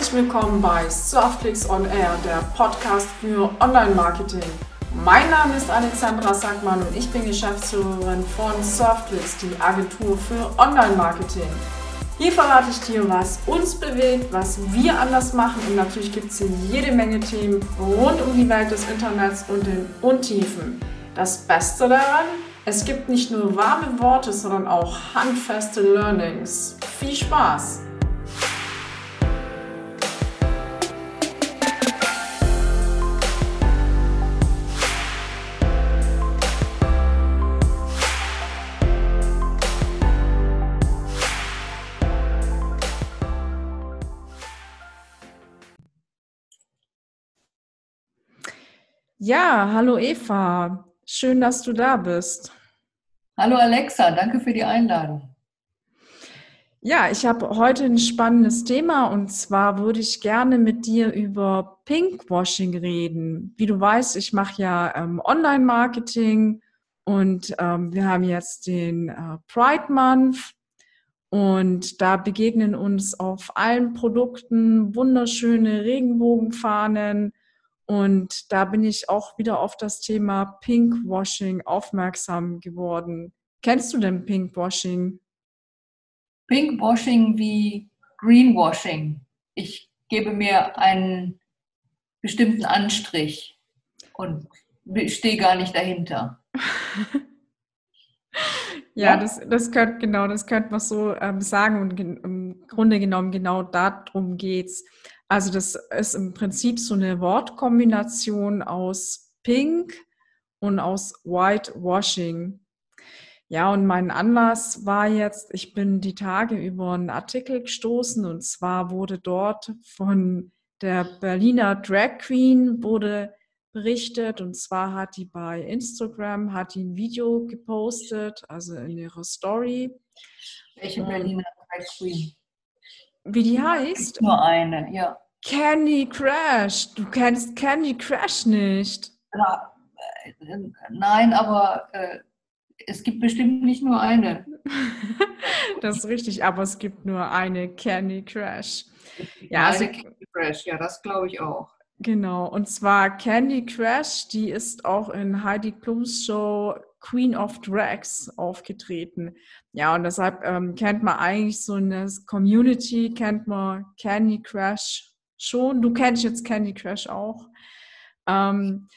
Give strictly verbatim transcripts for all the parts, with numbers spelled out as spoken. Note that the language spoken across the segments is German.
Herzlich willkommen bei Surfclicks on Air, der Podcast für Online-Marketing. Mein Name ist Alexandra Sackmann und ich bin Geschäftsführerin von Surfclicks, die Agentur für Online-Marketing. Hier verrate ich dir, was uns bewegt, was wir anders machen und natürlich gibt es hier jede Menge Themen rund um die Welt des Internets und den Untiefen. Das Beste daran, es gibt nicht nur warme Worte, sondern auch handfeste Learnings. Viel Spaß! Ja, hallo Eva, schön, dass du da bist. Hallo Alexa, danke für die Einladung. Ja, ich habe heute ein spannendes Thema und zwar würde ich gerne mit dir über Pinkwashing reden. Wie du weißt, ich mache ja ähm, Online-Marketing und ähm, wir haben jetzt den äh, Pride Month und da begegnen uns auf allen Produkten wunderschöne Regenbogenfahnen. Und da bin ich auch wieder auf das Thema Pinkwashing aufmerksam geworden. Kennst du denn Pinkwashing? Pinkwashing wie Greenwashing. Ich gebe mir einen bestimmten Anstrich und stehe gar nicht dahinter. Ja, das, das könnte genau, das könnte man so ähm, sagen und gen- im Grunde genommen genau darum geht's. Also das ist im Prinzip so eine Wortkombination aus Pink und aus Whitewashing. Ja, und mein Anlass war jetzt, ich bin die Tage über einen Artikel gestoßen und zwar wurde dort von der Berliner Drag Queen wurde berichtet und zwar hat die bei Instagram, hat die ein Video gepostet, also in ihrer Story. Welche Und Berliner Drag Queen? wie die heißt? Nur eine, ja. Candy Crush. Du kennst Candy Crush nicht. Na, äh, nein, aber äh, es gibt bestimmt nicht nur eine. Das ist richtig, aber es gibt nur eine Candy Crush. Es gibt nur Ja, also eine Candy Crush, ja, das glaube ich auch. genau, und zwar Candy Crush, die ist auch in Heidi Klums Show Queen of Drags aufgetreten. Ja, und deshalb ähm, kennt man eigentlich so eine Community, kennt man Candy Crush schon. Du kennst jetzt Candy Crush auch. Ähm,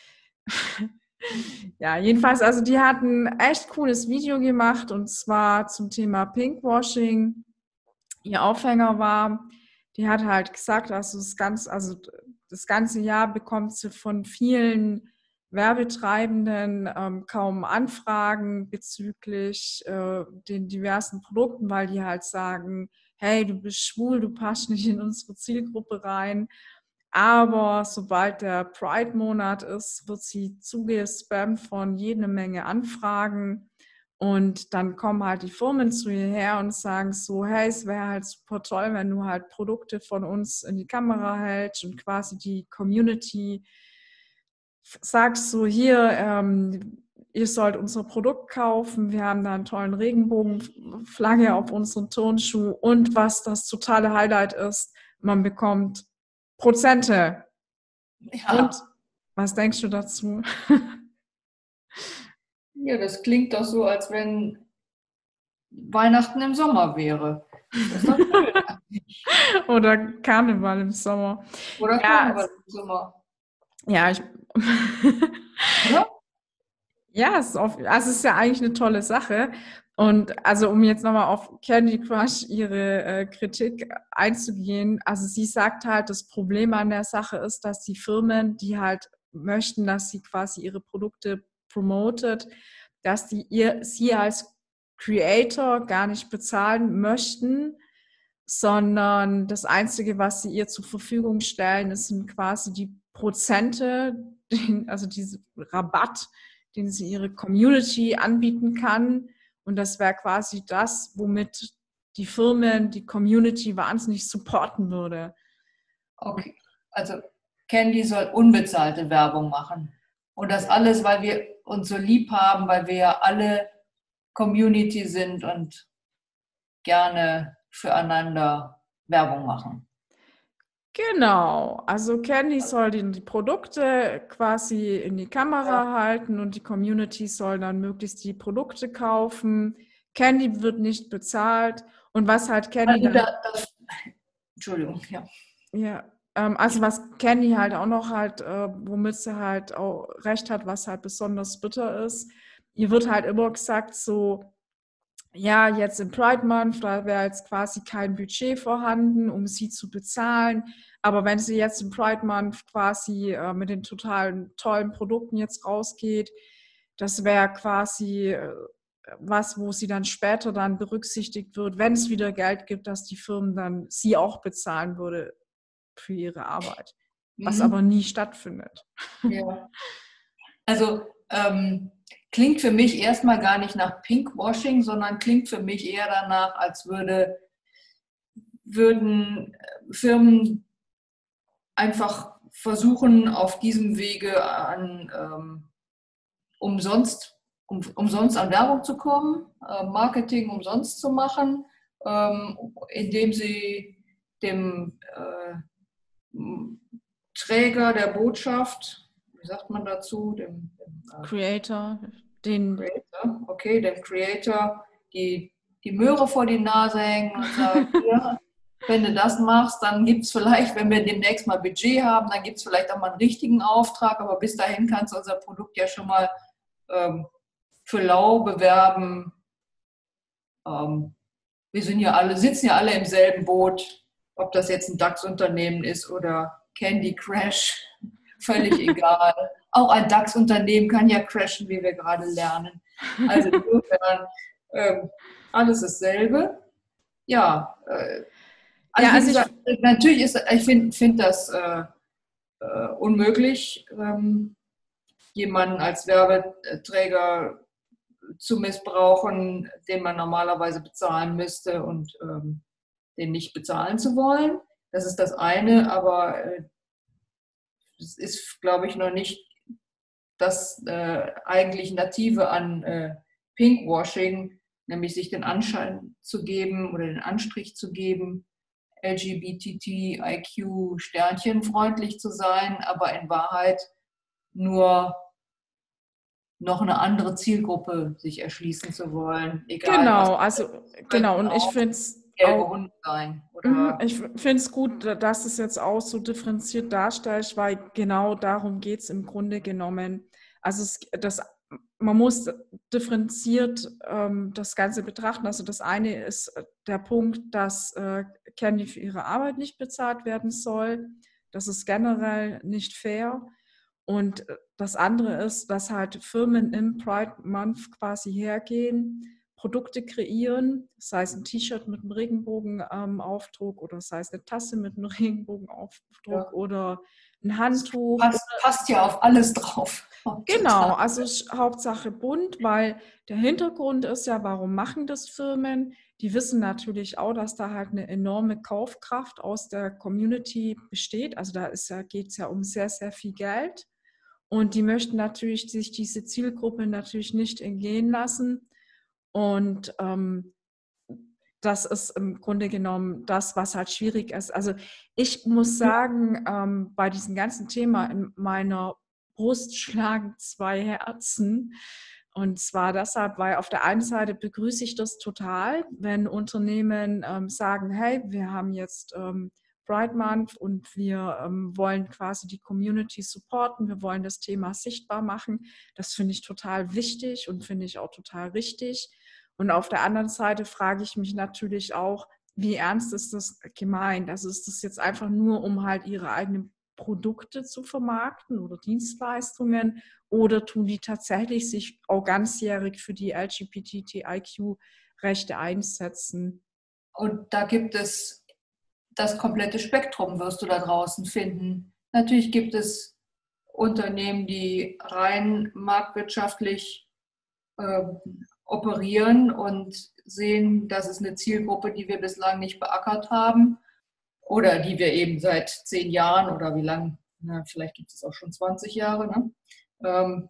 ja, jedenfalls, also die hat ein echt cooles Video gemacht und zwar zum Thema Pinkwashing. Ihr Aufhänger war, die hat halt gesagt, also das ganze, also das ganze Jahr bekommt sie von vielen Werbetreibenden ähm, kaum Anfragen bezüglich äh, den diversen Produkten, weil die halt sagen, hey, du bist schwul, du passt nicht in unsere Zielgruppe rein. Aber sobald der Pride-Monat ist, wird sie zugespammt von jede Menge Anfragen. Und dann kommen halt die Firmen zu ihr her und sagen so, hey, es wäre halt super toll, wenn du halt Produkte von uns in die Kamera hältst und quasi die Community sagst so, hier, ähm, ihr sollt unser Produkt kaufen, wir haben da einen tollen Regenbogenflagge auf unseren Turnschuh und was das totale Highlight ist, man bekommt Prozente. Und Ja, was denkst du dazu? ja, das klingt doch so, als wenn Weihnachten im Sommer wäre. Das ist doch schön. Oder Karneval im Sommer. Oder Ja, Karneval im Sommer, ja, ich, oder? ja, es ist, auf, also es ist ja eigentlich eine tolle Sache. Und also um jetzt nochmal auf Candy Crush ihre äh, Kritik einzugehen, also sie sagt halt, das Problem an der Sache ist, dass die Firmen, die halt möchten, dass sie quasi ihre Produkte promotet, dass die ihr sie als Creator gar nicht bezahlen möchten, sondern das Einzige, was sie ihr zur Verfügung stellen, ist sind quasi die Prozente, den, also diesen Rabatt, den sie ihre Community anbieten kann. Und das wäre quasi das, womit die Firmen, die Community wahnsinnig supporten würde. Okay, also Candy soll unbezahlte Werbung machen. Und das alles, weil wir uns so lieb haben, weil wir ja alle Community sind und gerne füreinander Werbung machen. Genau, also Candy soll die, die Produkte quasi in die Ja. Kamera halten und die Community soll dann möglichst die Produkte kaufen. Candy wird nicht bezahlt und was halt Candy Also da, dann, das, Entschuldigung, ja. ja, ähm, also was Candy halt auch noch halt, äh, womit sie halt auch recht hat, was halt besonders bitter ist, ihr wird halt immer gesagt so, ja, jetzt im Pride Month, da wäre jetzt quasi kein Budget vorhanden, um sie zu bezahlen. Aber wenn sie jetzt im Pride Month quasi äh, mit den totalen tollen Produkten jetzt rausgeht, das wäre quasi äh, was, wo sie dann später dann berücksichtigt wird, wenn es wieder Geld gibt, dass die Firmen dann sie auch bezahlen würde für ihre Arbeit, was aber Mhm. nie stattfindet. Ja. Also ähm, klingt für mich erstmal gar nicht nach Pinkwashing, sondern klingt für mich eher danach, als würde, würden Firmen einfach versuchen, auf diesem Wege an ähm, umsonst, um, umsonst an Werbung zu kommen, äh, Marketing umsonst zu machen, ähm, indem sie dem äh, Träger der Botschaft, wie sagt man dazu, dem, dem äh, Creator, den Creator, okay, dem Creator, die, die Möhre vor die Nase hängen und sagen, ja, wenn du das machst, dann gibt es vielleicht, wenn wir demnächst mal Budget haben, dann gibt es vielleicht auch mal einen richtigen Auftrag, aber bis dahin kannst du unser Produkt ja schon mal ähm, für lau bewerben. Ähm, wir sind ja alle, sitzen ja alle im selben Boot, ob das jetzt ein DAX-Unternehmen ist oder Candy Crash, völlig egal. Auch ein DAX-Unternehmen kann ja crashen, wie wir gerade lernen. Also insofern ähm, alles dasselbe. Ja, äh, ja, also wie also ich gesagt, natürlich ist, ich finde find das äh, äh, unmöglich, ähm, jemanden als Werbeträger zu missbrauchen, den man normalerweise bezahlen müsste und ähm, den nicht bezahlen zu wollen. Das ist das eine, aber äh, es ist, glaube ich, noch nicht das äh, eigentlich Native an äh, Pinkwashing, nämlich sich den Anschein zu geben oder den Anstrich zu geben, L G B T T I Q Sternchenfreundlich zu sein, aber in Wahrheit nur noch eine andere Zielgruppe sich erschließen zu wollen, egal was genau, das also ist. Es genau, könnten und ich auch finde es gelbe auch, Hunde sein mhm, oder ich finde es gut, dass es jetzt auch so differenziert darstellt, weil genau darum geht es im Grunde genommen. Also es, das, man muss differenziert ähm, das Ganze betrachten. Also das eine ist äh, der Punkt, dass äh, Candy für ihre Arbeit nicht bezahlt werden soll. Das ist generell nicht fair. Und äh, das andere ist, dass halt Firmen im Pride Month quasi hergehen, Produkte kreieren, sei es ein T-Shirt mit einem Regenbogenaufdruck ähm, oder sei es eine Tasse mit einem Regenbogenaufdruck ja, oder ein Handtuch. passt, passt ja auf alles drauf Genau, heutzutage. also Hauptsache bunt, weil der Hintergrund ist ja, warum machen das Firmen? Die wissen natürlich auch, dass da halt eine enorme Kaufkraft aus der Community besteht. Also da ist ja, geht es ja um sehr, sehr viel Geld. Und die möchten natürlich sich diese Zielgruppe natürlich nicht entgehen lassen. Und ähm, das ist im Grunde genommen das, was halt schwierig ist. Also ich muss sagen, ähm, bei diesem ganzen Thema in meiner Brust schlagen zwei Herzen. Und zwar deshalb, weil auf der einen Seite begrüße ich das total, wenn Unternehmen ähm, sagen, hey, wir haben jetzt ähm, Pride Month und wir ähm, wollen quasi die Community supporten, wir wollen das Thema sichtbar machen. Das finde ich total wichtig und finde ich auch total richtig. Und auf der anderen Seite frage ich mich natürlich auch, wie ernst ist das gemeint? Also ist das jetzt einfach nur, um halt ihre eigenen Produkte zu vermarkten oder Dienstleistungen oder tun die tatsächlich sich auch ganzjährig für die L G B T I Q-Rechte einsetzen? Und da gibt es das komplette Spektrum, wirst du da draußen finden. Natürlich gibt es Unternehmen, die rein marktwirtschaftlich äh, operieren und sehen, das ist eine Zielgruppe, die wir bislang nicht beackert haben oder die wir eben seit zehn Jahren oder wie lange, na, vielleicht gibt es auch schon zwanzig Jahre, ne? ähm,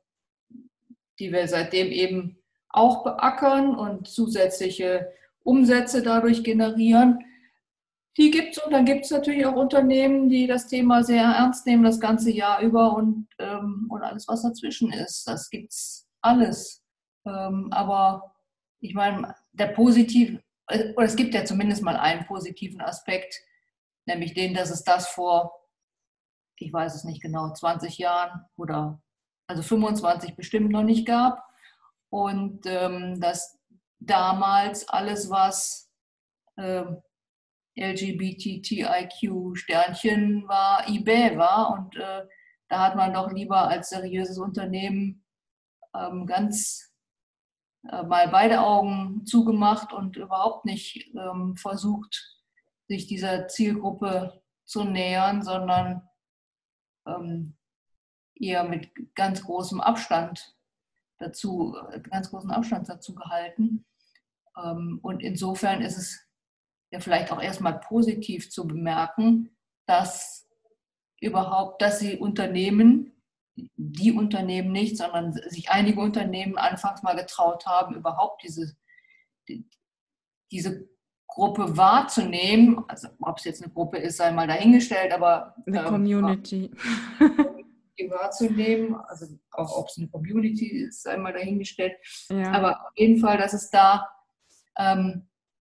die wir seitdem eben auch beackern und zusätzliche Umsätze dadurch generieren. Die gibt es und dann gibt es natürlich auch Unternehmen, die das Thema sehr ernst nehmen, das ganze Jahr über und, ähm, und alles, was dazwischen ist. Das gibt es alles. Ähm, aber ich meine, der positive, oder es gibt ja zumindest mal einen positiven Aspekt, nämlich den, dass es das vor, ich weiß es nicht genau, zwanzig Jahren oder also fünfundzwanzig bestimmt noch nicht gab. Und ähm, dass damals alles, was ähm, L G B T T I Q Sternchen war, eBay war. Und äh, da hat man doch lieber als seriöses Unternehmen ähm, ganz äh, mal beide Augen zugemacht und überhaupt nicht ähm, versucht, sich dieser Zielgruppe zu nähern, sondern ähm, eher mit ganz großem Abstand dazu, ganz großen Abstand dazu gehalten. Ähm, und insofern ist es ja vielleicht auch erstmal positiv zu bemerken, dass überhaupt, dass sie Unternehmen, die Unternehmen nicht, sondern sich einige Unternehmen anfangs mal getraut haben, überhaupt diese, die, diese Gruppe wahrzunehmen. Also ob es jetzt eine Gruppe ist, sei mal dahingestellt, aber Eine ähm, Community. die wahrzunehmen, also auch ob es eine Community ist, sei mal dahingestellt. Ja. Aber auf jeden Fall, dass es da ähm,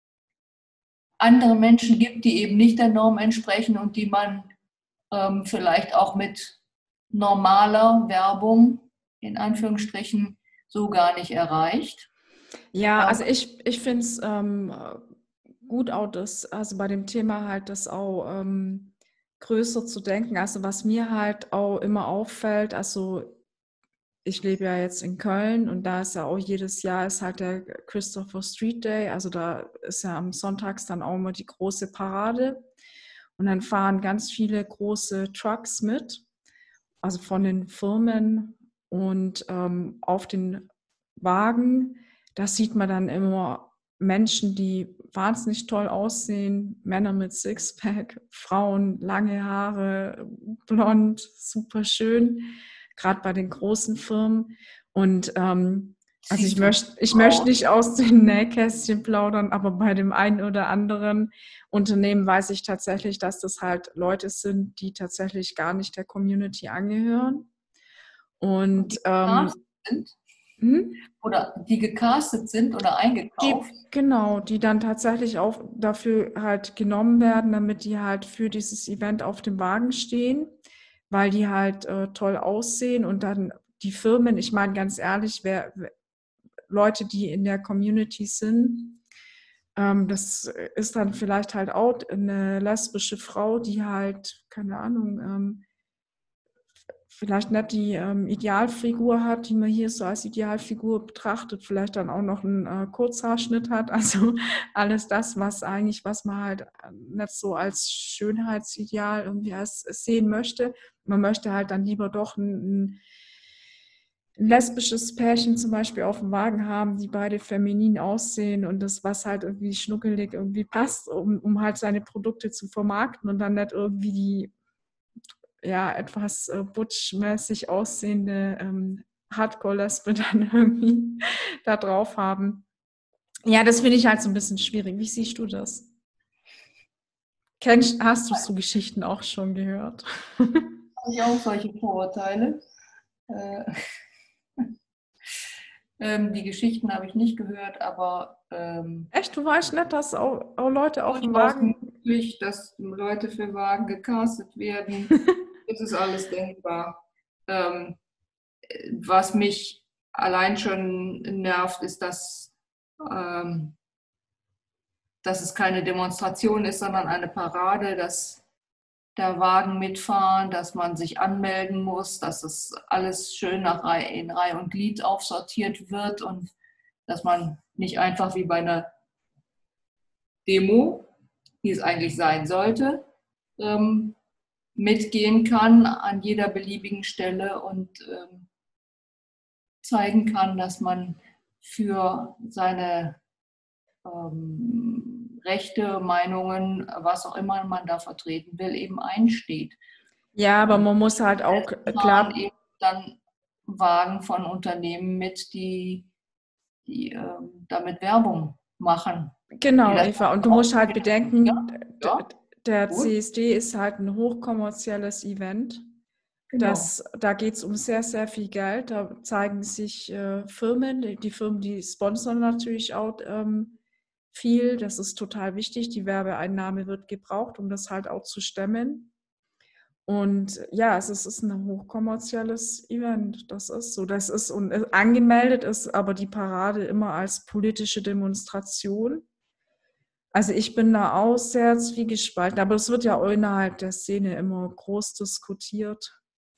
andere Menschen gibt, die eben nicht der Norm entsprechen und die man ähm, vielleicht auch mit normaler Werbung in Anführungsstrichen so gar nicht erreicht. Ja, Ähm, also ich, ich finde es ähm, gut auch das, also bei dem Thema halt das auch ähm, größer zu denken. Also was mir halt auch immer auffällt, also ich lebe ja jetzt in Köln und da ist ja auch jedes Jahr ist halt der Christopher Street Day. Also da ist ja am Sonntags dann auch immer die große Parade und dann fahren ganz viele große Trucks mit, also von den Firmen und ähm, auf den Wagen, da sieht man dann immer Menschen, die wahnsinnig toll aussehen, Männer mit Sixpack, Frauen, lange Haare, blond, super schön, gerade bei den großen Firmen. Und ähm, also ich siehst du möchte ich möchte auch. nicht aus den Nähkästchen plaudern, aber bei dem einen oder anderen Unternehmen weiß ich tatsächlich, dass das halt Leute sind, die tatsächlich gar nicht der Community angehören. Und die Und ähm, gecastet sind hm? oder die gecastet sind oder eingekauft. Die, genau, die dann tatsächlich auch dafür halt genommen werden, damit die halt für dieses Event auf dem Wagen stehen, weil die halt äh, toll aussehen und dann die Firmen, ich meine ganz ehrlich, wer, wer Leute, die in der Community sind, ähm, das ist dann vielleicht halt auch eine lesbische Frau, die halt, keine Ahnung, ähm, vielleicht nicht die ähm, Idealfigur hat, die man hier so als Idealfigur betrachtet, vielleicht dann auch noch einen äh, Kurzhaarschnitt hat, also alles das, was eigentlich, was man halt nicht so als Schönheitsideal irgendwie als sehen möchte. Man möchte halt dann lieber doch ein, ein lesbisches Pärchen zum Beispiel auf dem Wagen haben, die beide feminin aussehen und das, was halt irgendwie schnuckelig irgendwie passt, um, um halt seine Produkte zu vermarkten und dann nicht irgendwie die ja, etwas äh, butchmäßig aussehende ähm, Hardcore-Lesbe dann irgendwie da drauf haben. Ja, das finde ich halt so ein bisschen schwierig. Wie siehst du das? Kennst, hast du so Geschichten auch schon gehört? Habe ich auch solche Vorurteile. Äh, ähm, die Geschichten habe ich nicht gehört, aber ähm, Echt, du weißt nicht, dass auch, auch Leute auf dem durchaus Wagen. möglich, dass Leute für Wagen gecastet werden. Das ist alles denkbar. Ähm, was mich allein schon nervt, ist, dass, ähm, dass es keine Demonstration ist, sondern eine Parade, dass der Wagen mitfahren, dass man sich anmelden muss, dass es alles schön nach Reihe, in Reihe und Glied aufsortiert wird und dass man nicht einfach wie bei einer Demo, wie es eigentlich sein sollte, ähm, mitgehen kann an jeder beliebigen Stelle und ähm, zeigen kann, dass man für seine ähm, Rechte, Meinungen, was auch immer man da vertreten will, eben einsteht. Ja, aber Und man muss halt auch fahren klar, eben dann Wagen von Unternehmen mit, die, die ähm, damit Werbung machen. Genau, Eva. Und du musst halt bedenken, Ja, ja, der gut, C S D ist halt ein hochkommerzielles Event. genau. Das, da geht es um sehr, sehr viel Geld. Da zeigen sich äh, Firmen, die, die Firmen, die sponsern natürlich auch ähm, viel. Das ist total wichtig. Die Werbeeinnahme wird gebraucht, um das halt auch zu stemmen. Und ja, es ist, es ist ein hochkommerzielles Event. Das ist so. Das ist und äh, angemeldet ist aber die Parade immer als politische Demonstration. Also ich bin da auch sehr zwiegespalten, aber es wird ja auch innerhalb der Szene immer groß diskutiert.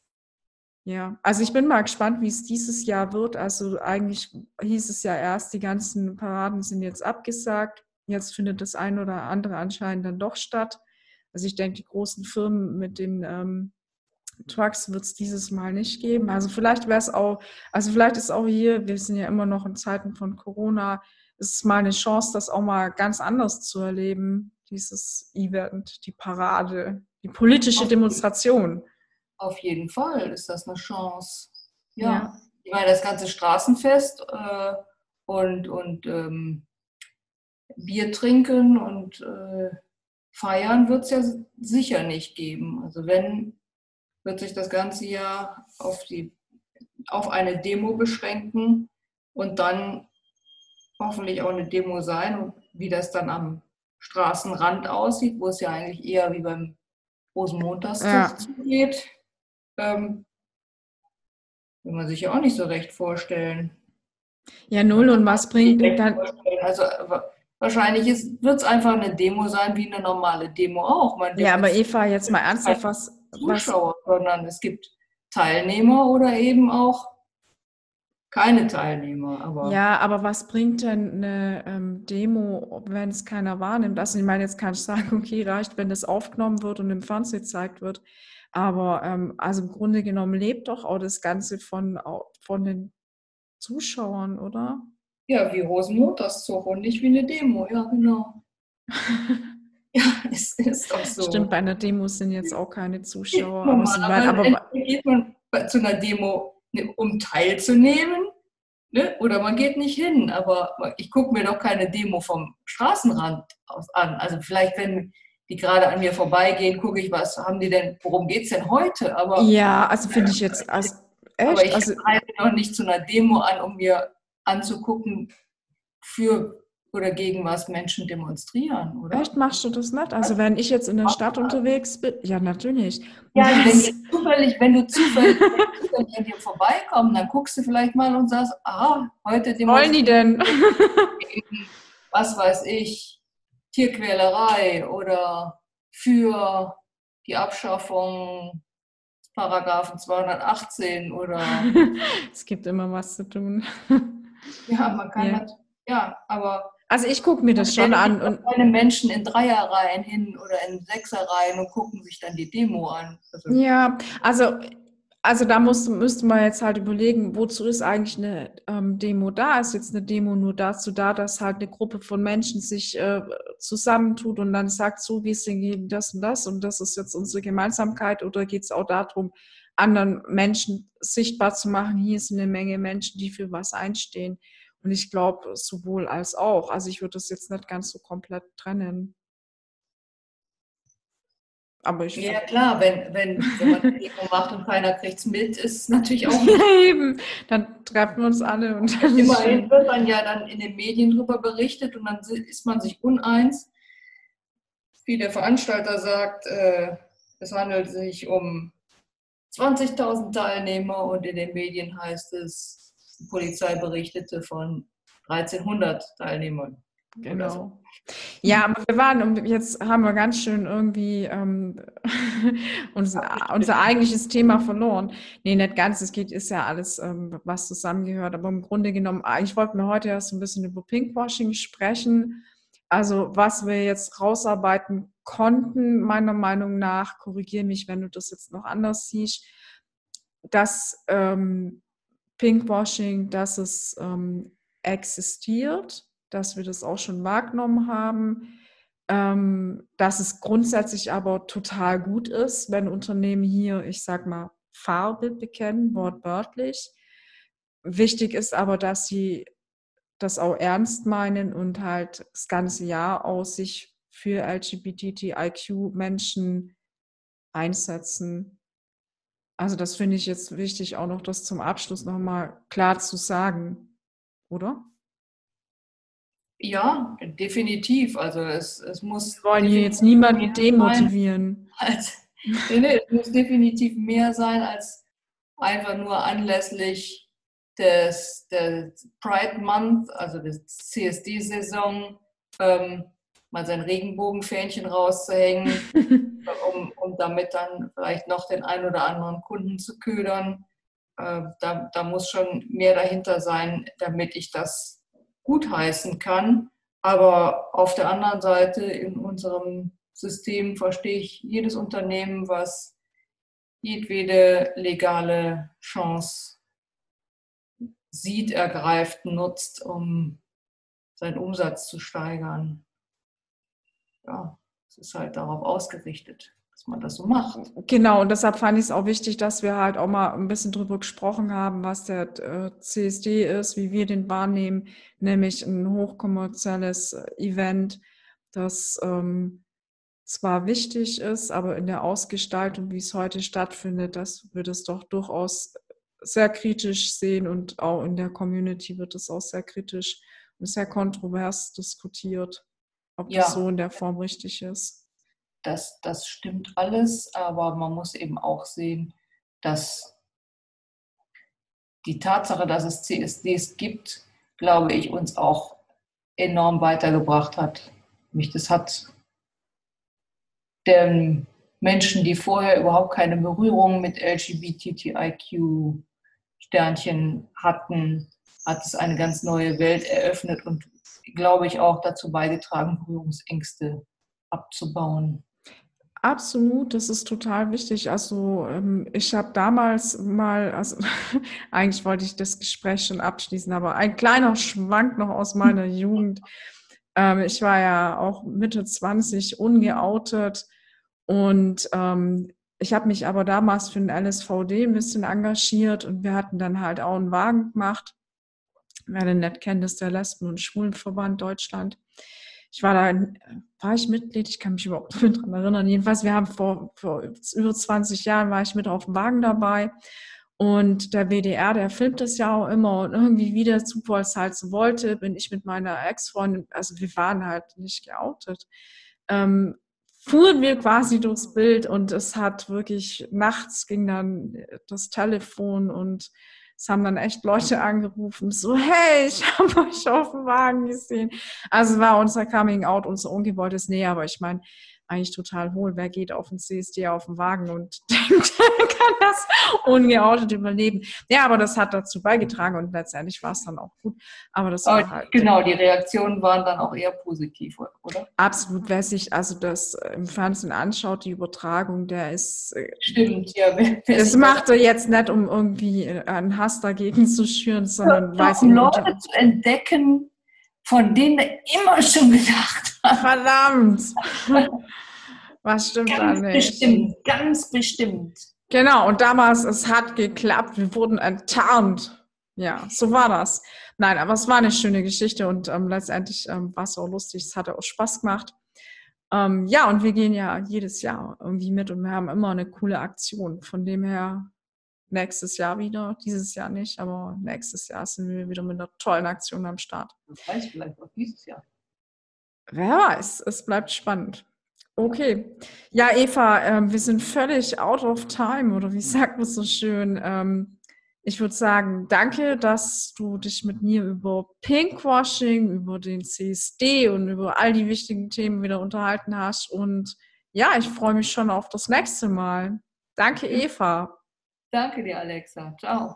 Ja, also ich bin mal gespannt, wie es dieses Jahr wird. Also eigentlich hieß es ja erst, die ganzen Paraden sind jetzt abgesagt. Jetzt findet das ein oder andere anscheinend dann doch statt. Also ich denke, die großen Firmen mit den ähm, Trucks wird es dieses Mal nicht geben. Also vielleicht wäre es auch, also vielleicht ist auch hier, wir sind ja immer noch in Zeiten von Corona, ist es mal eine Chance, das auch mal ganz anders zu erleben, dieses Event, die Parade, die politische Auf, Demonstration. auf jeden Fall ist das eine Chance. Ja, Ja. ich meine, das ganze Straßenfest äh, und, und ähm, Bier trinken und äh, feiern wird es ja sicher nicht geben. Also wenn, wird sich das ganze Jahr auf, die, auf eine Demo beschränken und dann hoffentlich auch eine Demo sein. Und wie das dann am Straßenrand aussieht, wo es ja eigentlich eher wie beim Rosenmontagszug Ja. zugeht, ähm, will man sich ja auch nicht so recht vorstellen. Ja, Man null. kann Und was sich nicht bringt recht dann, vorstellen. Also wahrscheinlich wird es einfach eine Demo sein, wie eine normale Demo auch. Man ja, gibt aber es Eva, jetzt mal ernsthaft, keine was, was, Zuschauer, sondern es gibt Teilnehmer oder eben auch keine Teilnehmer. Aber ja, aber was bringt denn eine ähm, Demo, wenn es keiner wahrnimmt? Also ich meine, jetzt kann ich sagen, okay, reicht, wenn das aufgenommen wird und im Fernsehen gezeigt wird. Aber ähm, also im Grunde genommen lebt doch auch das Ganze von, au- von den Zuschauern, oder? ja, wie Rosenmontagszug und nicht wie eine Demo. Ja, genau. Ja, es ist doch Stimmt, so. bei einer Demo sind jetzt auch keine Zuschauer, aber sie waren, Normalerweise aber entweder geht man zu einer Demo, ne, um teilzunehmen, ne, oder man geht nicht hin. Aber ich gucke mir doch keine Demo vom Straßenrand aus an. Also vielleicht, wenn die gerade an mir vorbeigehen, gucke ich, was haben die denn, worum geht es denn heute? Aber, ja, also finde ich jetzt, also aber echt, ich also reise noch nicht zu einer Demo an, um mir anzugucken, für oder gegen was Menschen demonstrieren, oder? echt, machst du das nicht? Also wenn ich jetzt in der Stadt unterwegs bin, ja, natürlich. Und Ja, wenn das, jetzt zufällig, wenn du zufällig, wenn die zufällig an dir vorbeikommen, dann guckst du vielleicht mal und sagst, aha, heute wollen die demonstrieren denn? wir gegen, was weiß ich, Tierquälerei oder für die Abschaffung des Paragraphen zweihundertachtzehn oder Es gibt immer was zu tun. ja, man kann Ja. das, ja, aber Also ich gucke mir da das schon stellen sich an doch und keine Menschen in Dreierreihen hin oder in Sechserreihen und gucken sich dann die Demo an. Also, ja, also, also da muss, müsste man jetzt halt überlegen, wozu ist eigentlich eine ähm, Demo da? Ist jetzt eine Demo nur dazu da, dass halt eine Gruppe von Menschen sich äh, zusammentut und dann sagt, so, wir sind gegen das und das und das ist jetzt unsere Gemeinsamkeit, oder geht es auch darum, anderen Menschen sichtbar zu machen, hier sind eine Menge Menschen, die für was einstehen. Und ich glaube, sowohl als auch. Also ich würde das jetzt nicht ganz so komplett trennen. Aber ich ja, klar, wenn, wenn, wenn man eine Demo macht und keiner kriegt es mit, ist es natürlich auch nicht. ja, eben. Dann treffen wir uns alle und dann ist Immerhin schön. wird dann ja dann in den Medien darüber berichtet und dann ist man sich uneins. Wie der Veranstalter sagt, äh, es handelt sich um zwanzigtausend Teilnehmer und in den Medien heißt es, die Polizei berichtete von dreizehnhundert Teilnehmern oder so. Genau. Ja, aber wir waren, und jetzt haben wir ganz schön irgendwie ähm, unser, unser eigentliches Thema verloren. Nee, nicht ganz, es geht, ist ja alles, ähm, was zusammengehört. Aber im Grunde genommen, ich wollte mir heute erst ein bisschen über Pinkwashing sprechen. Also was wir jetzt rausarbeiten konnten, meiner Meinung nach, korrigiere mich, wenn du das jetzt noch anders siehst, dass ähm, Pinkwashing, dass es ähm, existiert, dass wir das auch schon wahrgenommen haben, ähm, dass es grundsätzlich aber total gut ist, wenn Unternehmen hier, ich sag mal, Farbe bekennen, wortwörtlich. Wichtig ist aber, dass sie das auch ernst meinen und halt das ganze Jahr aus sich für L G B T Q I Menschen einsetzen. Also das finde ich jetzt wichtig, auch noch das zum Abschluss nochmal klar zu sagen, oder? Ja, definitiv. Also es, es muss Wir wollen hier jetzt definitiv niemanden mehr demotivieren. sein als, nee, nee, es muss definitiv mehr sein als einfach nur anlässlich des, des Pride Month, also der C S D-Saison, ähm, mal sein Regenbogenfähnchen rauszuhängen, um, um damit dann vielleicht noch den einen oder anderen Kunden zu ködern. Äh, da, da muss schon mehr dahinter sein, damit ich das gutheißen kann. Aber auf der anderen Seite in unserem System verstehe ich jedes Unternehmen, was jedwede legale Chance sieht, ergreift, nutzt, um seinen Umsatz zu steigern. Ja, es ist halt darauf ausgerichtet, dass man das so macht. Genau, und deshalb fand ich es auch wichtig, dass wir halt auch mal ein bisschen drüber gesprochen haben, was der äh, C S D ist, wie wir den wahrnehmen, nämlich ein hochkommerzielles Event, das ähm, zwar wichtig ist, aber in der Ausgestaltung, wie es heute stattfindet, dass wir das doch durchaus sehr kritisch sehen und auch in der Community wird es auch sehr kritisch und sehr kontrovers diskutiert, ob Ja. das so in der Form richtig ist. Das, das stimmt alles, aber man muss eben auch sehen, dass die Tatsache, dass es C S Ds gibt, glaube ich, uns auch enorm weitergebracht hat. Das hat den Menschen, die vorher überhaupt keine Berührung mit L G B T I Q-Sternchen hatten, hat es eine ganz neue Welt eröffnet und, glaube ich, auch dazu beigetragen, Berührungsängste abzubauen. Absolut, das ist total wichtig. Also ähm, ich habe damals mal, also eigentlich wollte ich das Gespräch schon abschließen, aber ein kleiner Schwank noch aus meiner Jugend. Ähm, ich war ja auch Mitte zwanzig ungeoutet und ähm, ich habe mich aber damals für den L S V D ein bisschen engagiert und wir hatten dann halt auch einen Wagen gemacht. Wer den nicht kennt, ist der Lesben- und Schwulenverband Deutschland. Ich war da, war ich Mitglied, ich kann mich überhaupt nicht daran erinnern. Jedenfalls, wir haben vor, vor über zwanzig Jahren war ich mit auf dem Wagen dabei und der W D R, der filmt das ja auch immer und irgendwie wie der Zufall es halt so wollte, bin ich mit meiner Ex-Freundin, also wir waren halt nicht geoutet, ähm, fuhren wir quasi durchs Bild und es hat wirklich, nachts ging dann das Telefon und es haben dann echt Leute angerufen, so, hey, ich habe euch auf dem Wagen gesehen. Also war unser Coming Out, unser ungewolltes Nähe, aber ich meine, eigentlich total hohl. Wer geht auf den C S D auf den Wagen und denkt, er kann das ungeoutet überleben? Ja, aber das hat dazu beigetragen und letztendlich war es dann auch gut. Aber das war halt. Genau, die Reaktionen waren dann auch eher positiv, oder? Absolut, wer sich also das im Fernsehen anschaut, die Übertragung, der ist. Stimmt, ja. Wer, wer das macht er jetzt nicht, um irgendwie einen Hass dagegen zu schüren, sondern ja, weiß um Leute zu entdecken, von denen er immer schon gedacht hat. Verdammt! Was stimmt ganz da nicht? Bestimmt, ganz bestimmt. Genau, und damals, es hat geklappt, wir wurden enttarnt. Ja, so war das. Nein, aber es war eine schöne Geschichte und ähm, letztendlich ähm, war es auch lustig, es hat auch Spaß gemacht. Ähm, ja, und wir gehen ja jedes Jahr irgendwie mit und wir haben immer eine coole Aktion. Von dem her nächstes Jahr wieder, dieses Jahr nicht, aber nächstes Jahr sind wir wieder mit einer tollen Aktion am Start. Das heißt vielleicht auch dieses Jahr. Wer weiß, es bleibt spannend. Okay. Ja, Eva, ähm, wir sind völlig out of time, oder wie sagt man so schön? Ähm, ich würde sagen, danke, dass du dich mit mir über Pinkwashing, über den C S D und über all die wichtigen Themen wieder unterhalten hast. Und ja, ich freue mich schon auf das nächste Mal. Danke, Eva. Danke dir, Alexa. Ciao.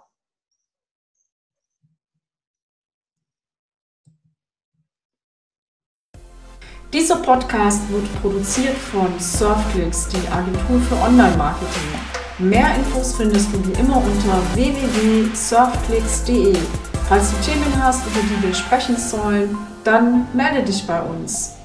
Dieser Podcast wird produziert von Surfclicks, die Agentur für Online-Marketing. Mehr Infos findest du wie immer unter w w w punkt surfclicks punkt de. Falls du Themen hast, über die wir sprechen sollen, dann melde dich bei uns.